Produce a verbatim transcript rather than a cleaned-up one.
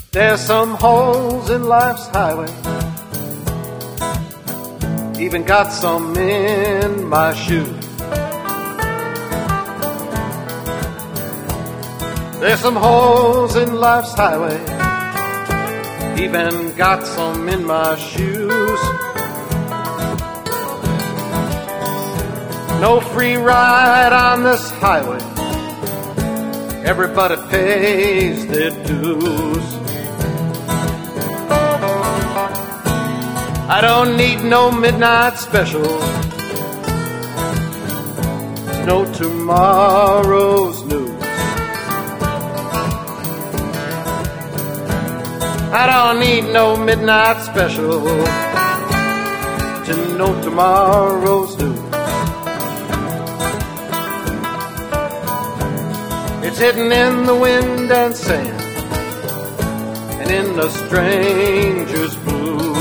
There's some holes in life's highway, even got some in my shoes. There's some holes in life's highway, even got some in my shoes. No free ride on this highway, everybody pays their dues. I don't need no midnight special to know tomorrow's news. I don't need no midnight special to know tomorrow's news. It's hidden in the wind and sand and in a stranger's blues.